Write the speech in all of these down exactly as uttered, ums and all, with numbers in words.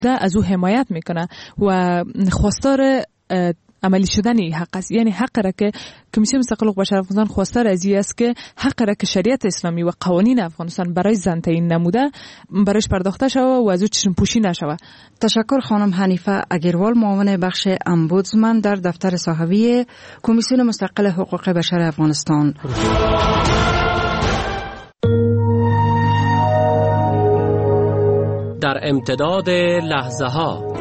از او حمایت میکنه و خواستار عملی شدن این حق است. یعنی حق را که کمیسیون مستقل حقوق بشر افغانستان خواستار از این است که حق را که شریعت اسلامی و قوانین افغانستان برای زن تعیین نموده برایش پرداخته شود و از او چشم پوشی نشود. تشکر خانم حنیفه اگروال، معاون بخش امبودسمن در دفتر صحوی کمیسیون مستقل حقوق بشر افغانستان. در امتداد لحظه ها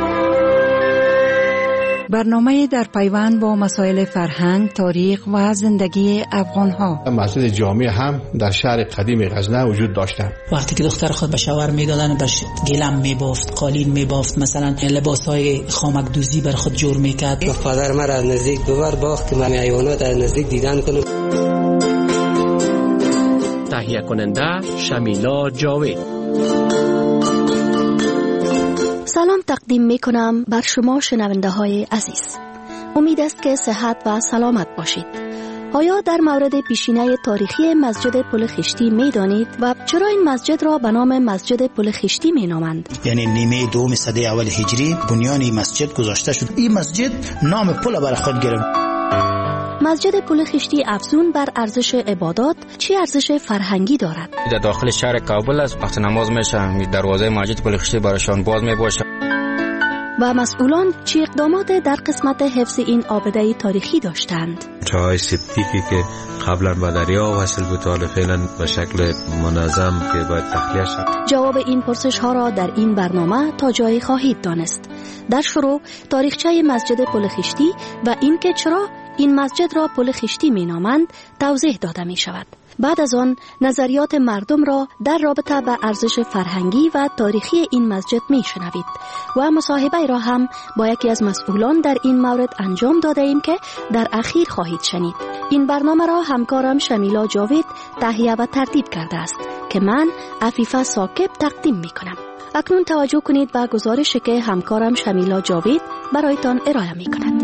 برنامه در پیوند با مسائل فرهنگ، تاریخ و زندگی افغان ها. مسجد جامع هم در شهر قدیم غزنه وجود داشتند. وقتی که دختر خود به شوهر میدادن بهش گلم میبافت، قالین میبافت، مثلا لباسهای خامک دوزی بر خود جور میکرد. پدر مرا از نزدیک ببر باخت من حیوانات از نزدیک دیدن کنم. تهیه کننده شمیلا جاوید. سلام تقدیم می کنم بر شما شنونده های عزیز. امید است که صحت و سلامت باشید. آیا در مورد پیشینه تاریخی مسجد پل خشتی می دانید و چرا این مسجد را به نام مسجد پل خشتی می نامند؟ یعنی نیمه دوم صده اول هجری بنیان این مسجد گذاشته شد. این مسجد نام پل بر خود گرفت. مسجد پل خشتی افزون بر ارزش عبادات چه ارزش فرهنگی دارد؟ در داخل شهر کابل است. وقت نماز میشه دروازه مسجد پل خشتی برایشان باز می باشه. و مسئولان چه اقدامات در قسمت حفظ این آبده تاریخی داشتند؟ چاهای سپتیکی که قبلا به دریا وصل بود حالا فعلا به شکل منظم که باید تخلیه شد. جواب این پرسش ها را در این برنامه تا جایی خواهید دانست. در شروع تاریخچه مسجد پل خشتی و اینکه چرا این مسجد را پل خشتی می نامند توضیح داده می شود. بعد از آن نظریات مردم را در رابطه با ارزش فرهنگی و تاریخی این مسجد می شنوید و مصاحبه را هم با یکی از مسئولان در این مورد انجام داده ایم که در اخیر خواهید شنید. این برنامه را همکارم شمیلا جاوید تهیه و ترتیب کرده است که من عفیفه ساکب تقدیم می کنم. اکنون توجه کنید به گزارشی که همکارم شمیلا جاوید برایتان ارائه می کند.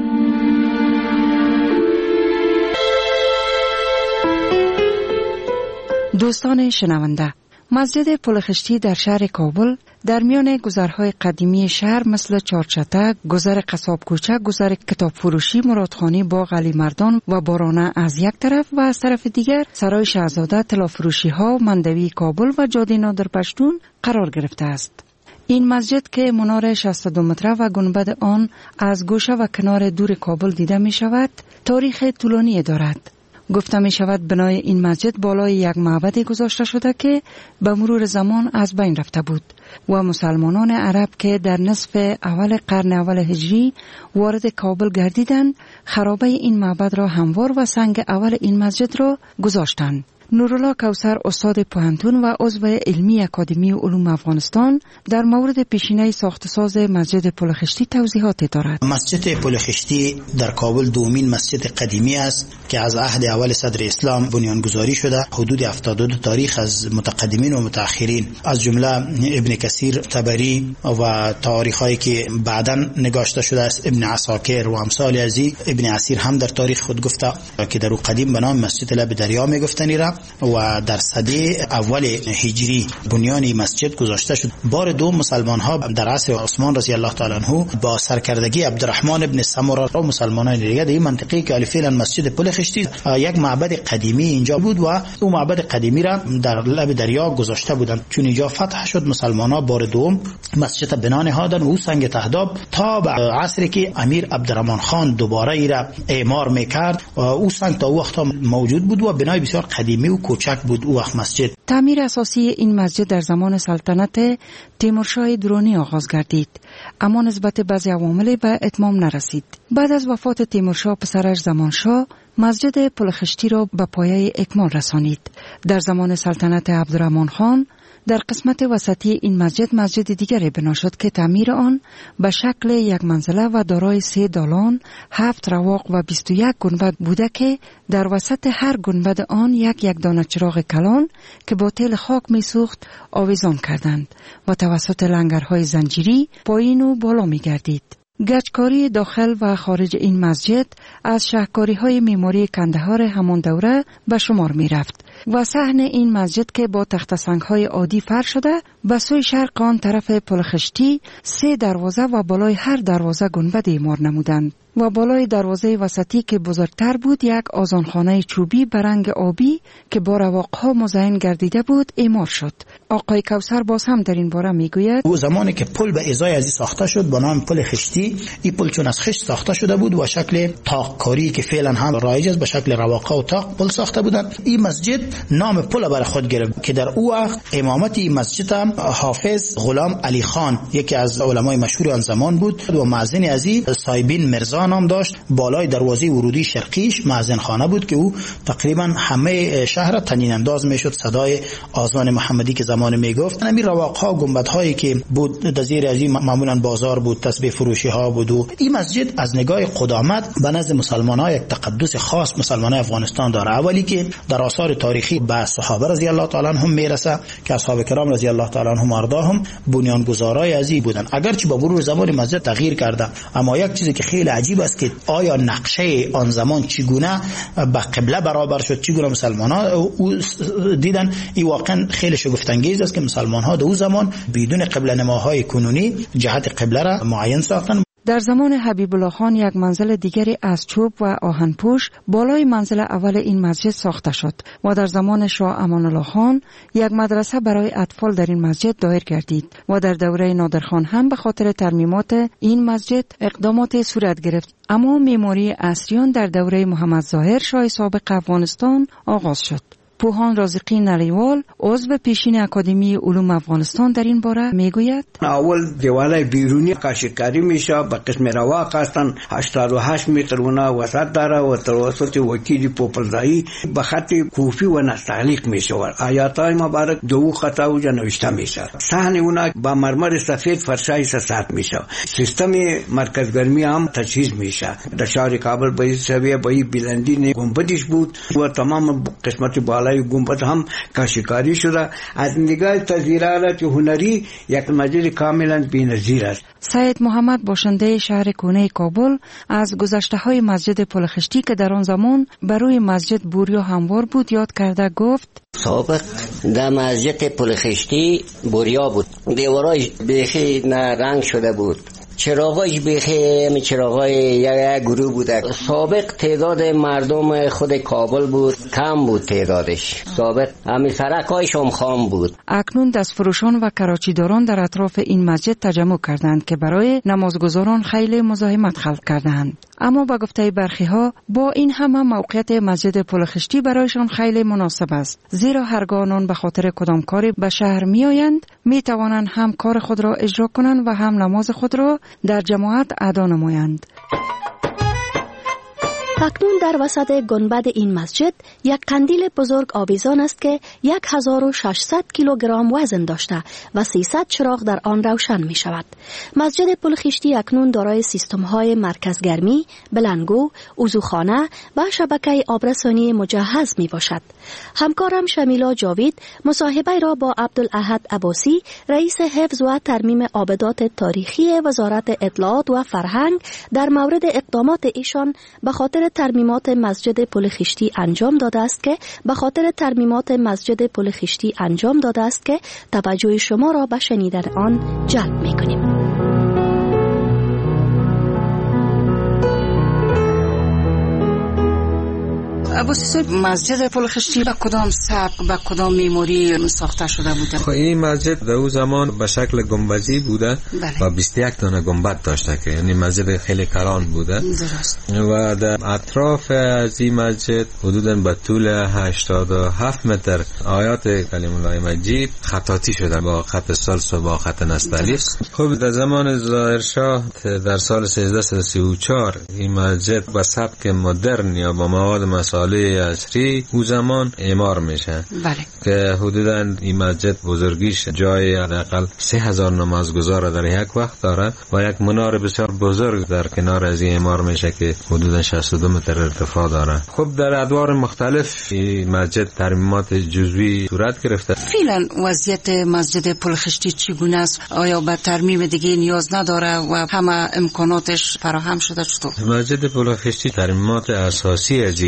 دوستان شنونده، مسجد پل خشتی در شهر کابل در میان گذرهای قدیمی شهر مثل چارچته، گذر قصاب کوچه، گذر کتاب فروشی، مرادخانه باغ علی مردان و بارانه از یک طرف و از طرف دیگر سرای شهزاده، طلا فروشی ها، مندوی کابل و جاده نادر پشتون قرار گرفته است. این مسجد که منار شصت و دو متره و گنبد آن از گوشه و کنار دور کابل دیده می شود، تاریخ طولانی دارد. گفته می شود بنای این مسجد بالای یک معبدی گذاشته شده که به مرور زمان از بین رفته بود و مسلمانان عرب که در نصف اول قرن اول هجری وارد کابل گردیدند خرابه این معبد را هموار و سنگ اول این مسجد را گذاشتند. نورالله کوثر استاد پوهنتون و عضو علمی اکادمی علوم افغانستان در مورد پیشینه ساخت ساز مسجد پل خشتی توضیحات دارد. مسجد پل خشتی در کابل دومین مسجد قدیمی است که از عهد اول صدر اسلام بنیانگذاری شده. حدود هفتاد و دو تاریخ از متقدمین و متأخرین از جمله ابن کثیر، طبری و تاریخایی که بعداً نگاشته شده است ابن عساکر و امثال ازی. ابن عسیر هم در تاریخ خود گفته که در قدیم به نام مسجد لب دریا میگفتنی را و در سده اول هجری بنیان مسجد گذاشته شد. بار دوم مسلمان ها در عصر عثمان رضی الله تعالی عنه با سرکردگی عبدالرحمن ابن سمره و مسلمانان دیگه در این منطقه که فعلا مسجد پل خشتی یک معبد قدیمی اینجا بود و اون معبد قدیمی را در لب دریا گذاشته بودند. چون اینجا فتح شد مسلمان ها بار دوم مسجد بنا نهادن و سنگ تهداب تا به عصری که امیر عبدالرحمن خان دوباره ای را اعمار میکرد و او سنگ تا وقت موجود بود و بنای بسیار قدیمی و کوچک بود او وقت مسجد. تعمیر اساسی این مسجد در زمان سلطنت تیمورشاه درونی آغاز گردید، اما نسبت بعضی عوامل به اتمام نرسید. بعد از وفات تیمورشاه پسرش زمانشاه مسجد پل خشتی را به پایه اکمال رسانید. در زمان سلطنت عبدالرحمن خان در قسمت وسطی این مسجد مسجد دیگری بنا شد که تعمیر آن به شکل یک منزله و دارای سه دالان، هفت رواق و بیست و یک گنبد بوده که در وسط هر گنبد آن یک یک دانه چراغ کلان که با تیل خاک می سوخت آویزان کردند و توسط لنگرهای زنجیری پایین و بالا می گردید. گچکاری داخل و خارج این مسجد از شاهکاری های معماری کندهار همان دوره به شمار می رفت و صحن این مسجد که با تخت سنگ های عادی فرش شده به سوی شرق آن طرف پل خشتی سه دروازه و بالای هر دروازه گنبد اعمار نمودند و بالای دروازه وسطی که بزرگتر بود یک آذانخانه چوبی به رنگ آبی که با رواقها مزین گردیده بود اعمار شد. آقای کوثر باز هم در این باره میگوید او زمانی که پل به ازای ازی ساخته شد با نام پل خشتی، این پل چون از خشت ساخته شده بود و شکل طاقکاری که فعلا هم رایج است به شکل رواقه و طاق پل ساخته بودند. این مسجد نام پل برای خود گرفت که در او وقت امامت این مسجد هم حافظ غلام علی خان یکی از علمای مشهور آن زمان بود و مأذن ازی صایبین مرزا نام داشت. بالای دروازه ورودی شرقیش مأذن خانه بود که او تقریبا همه شهر طنین انداز میشد، صدای آذان محمدی که زمان میگفت. همین رواقها گنبدهایی که بود در زیر از این معمولا بازار بود، تسبیح فروشی ها بود. و این مسجد از نگاه قدامت به نزد مسلمان‌ها یک تقدس خاص مسلمانان افغانستان داره. اولی که در آثار تاریخی به صحابه رضی الله تعالی عنهم میرسه که اصحاب کرام رضی الله تعالی عنهم ارضاهم بنیانگذارای ازی بودن. اگرچه با مرور زمان مسجد تغییر کرده، اما یک چیزی که خیلی عجیب است که آیا نقشه آن زمان چگونه به قبله برابر شد، چگونه مسلمان‌ها دیدن. این واقعا خیلی شگفت انگیز است که مسلمان‌ها در اون زمان بدون قبله نماهای کنونی جهت قبله را معین ساختن. در زمان حبیب الله خان یک منزل دیگری از چوب و آهنپوش بالای منزل اول این مسجد ساخته شد و در زمان شاه امان الله خان یک مدرسه برای اطفال در این مسجد دایر گردید و در دوره نادرخان هم به خاطر ترمیمات این مسجد اقدامات صورت گرفت. اما معماری عصریان در دوره محمد ظاهر شاه سابق افغانستان آغاز شد. پوهان رازقی نریوال عضو پیشین اکادمی علوم افغانستان در این باره میگوید اول دیواره بیرونی کاشیکاری میشه به قسم رواق هستن هشتاد و هشت متر ونا وسط داره و توسط وکیل پوپلزایی به خط کوفی و نستعلیق میشه. آیاتای مبارک دو خطا و نوشته میشه. صحن اونا با مرمر سفید فرشای ساخت میشه. سیستم مرکز گرمی هم تجهیز میشه. در شهر کابل به این سویه به این بلندی گنبدش بود و تمام قسمت بالای گنبد هم کاشیکاری شده. از نگاه تصویرات هنری یک مسجد کاملا بی‌نظیر است. سید محمد باشنده شهر کونه کابل از گذشته های مسجد پل خشتی که در آن زمان بر روی مسجد بوریا هموار بود یاد کرده گفت سابق در مسجد پل خشتی بوریا بود، دیوارای بیخی رنگ شده بود، چراغاش بیخی چراغای یک گروه بوده. سابق تعداد مردم خود کابل بود کم بود تعدادش، سابق همین سرکای شمخان بود. اکنون دستفروشان و کراچیداران در اطراف این مسجد تجمع کردند که برای نمازگزاران خیلی مزاحمت خلق کردند. اما با گفته برخی ها با این همه موقعیت مسجد پل خشتی برایشان خیلی مناسب است، زیرا هرگاه آنان به خاطر کدام کاری به شهر می آیند می توانند هم کار خود را اجرا کنند و هم نماز خود را در جماعت ادا نمایند. اکنون در وسط گنبد این مسجد یک قندیل بزرگ آویزان است که هزار و ششصد کیلوگرم وزن داشته و سیصد چراغ در آن روشن می شود. مسجد پل خشتی اکنون دارای سیستم های مرکزگرمی، بلنگو، وضوخانه و شبکه آبرسانی مجهز می باشد. همکارم شمیلا جاوید مصاحبه را با عبدالاحد عباسی رئیس حفظ و ترمیم آبدات تاریخی وزارت اطلاعات و فرهنگ در مورد اقدامات ایشان به خاطر ترمیمات مسجد پل خشتی انجام داده است که به خاطر ترمیمات مسجد پل خشتی انجام داده است که توجه شما را به شنیدن آن جلب می‌کنیم. عباسی صاحب، مسجد پل خشتی به کدام سبک به کدام معماری ساخته شده بوده؟ خب این مسجد در اون زمان به شکل گنبدی بوده و بیست و یک دانه گنبد داشته که یعنی مسجد خیلی کلان بوده. درست. و در اطراف از این مسجد حدوداً به طول هشتاد و هفت متر آیات کلیم الله مجید خطاطی شده با خط سلس و با خط نستعلیق. خب در زمان ظاهرشاه در سال سیزده سی و چهار این مسجد با سبک مدرن یا با مواد مسائل عصری او زمان اعمار میشه. بله. که حدوداً این مسجد بزرگیش جای حداقل سه هزار نمازگزار در یک وقت داره و یک منار بسیار بزرگ در کنار از این اعمار میشه که حدوداً شصت و دو متر ارتفاع داره. خب در ادوار مختلف این مسجد ترمیمات جزوی صورت گرفته. فعلا وضعیت مسجد پل خشتی چگونه است؟ آیا به ترمیم دیگه نیاز نداره و همه امکاناتش فراهم شده چطور؟ مسجد پل خشتی ترمیمات اساسی ازی فعلا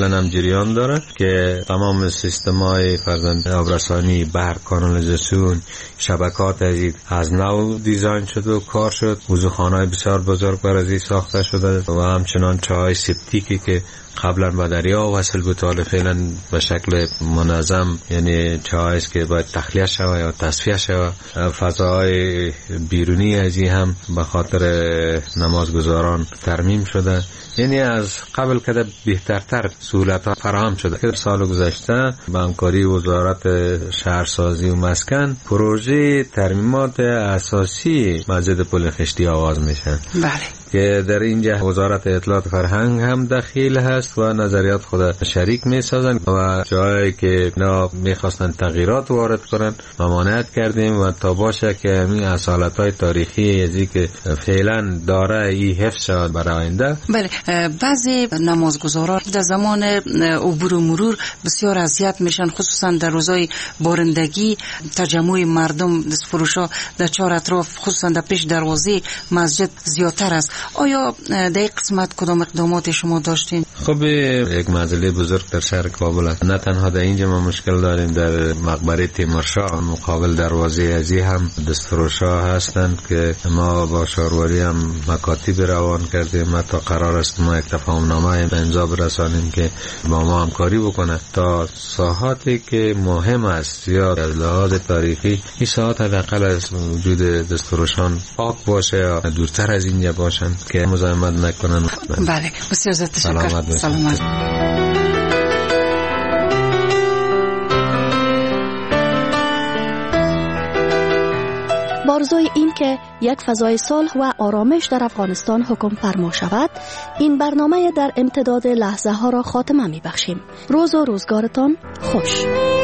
فعلا هم جریان داره که تمام سیستم‌های فرزند آبرسانی، برق، کانالیزاسیون، شبکات از نو دیزاین شده و کار شد. وضوخانه‌های بسیار بزرگ برای ساخته شده و همچنان چاهای سپتیکی که قبلا به دریا وصل بود حالا فعلا به شکل منظم، یعنی چاهایی است که باید تخلیه شود یا تصفیه شود. فضاهای بیرونی از این هم به خاطر نمازگزاران ترمیم شده، یعنی از قبل کده بهترتر سهولت ها فراهم شده. که سال گذشته به همکاری وزارت شهرسازی و مسکن پروژه ترمیمات اساسی مسجد پل خشتی آغاز میشه. بله. که در اینجا وزارت اطلاعات فرهنگ هم دخیل هست و نظریات خود شریک می سازن و جایی که اینا میخواستن تغییرات وارد کنن ممانعت کردیم و تا باشه که همین اصالت های تاریخی ازی که فعلا داره ای حفظ شود برای آینده. بله، بعضی نمازگزاران در زمان عبور و مرور بسیار اذیت میشن، خصوصا در روزهای بارندگی تجمع مردم دستفروشا در چهار اطراف خصوصا در پیش دروازه مسجد زیادتر است. آیا در این قسمت کدام اقدامات شما داشتین؟ خب یک مسئله بزرگ در شهر کابل است. نه تنها در اینجا ما مشکل داریم، در مقبره تیمورشاه مقابل دروازه ازی هم دستفروشا هستند که ما با شاروری هم مکاتب روان کردیم تا قرار است ما یک تفاهم نامه امضا برسانیم که با ما همکاری بکنه تا ساحاتی که مهم است یا از لحاظ تاریخی این ساحات حداقل از وجود دستفروشان پاک باشه یا دورتر از اینجا باشن که مزاحمت نکنن. بله، بسیار زیاد تشکر. سلامت. سلامت. بارزوی این که یک فضای صلح و آرامش در افغانستان حکم فرما شود، این برنامه در امتداد لحظه ها را خاتمه می بخشیم. روز و روزگارتان خوش.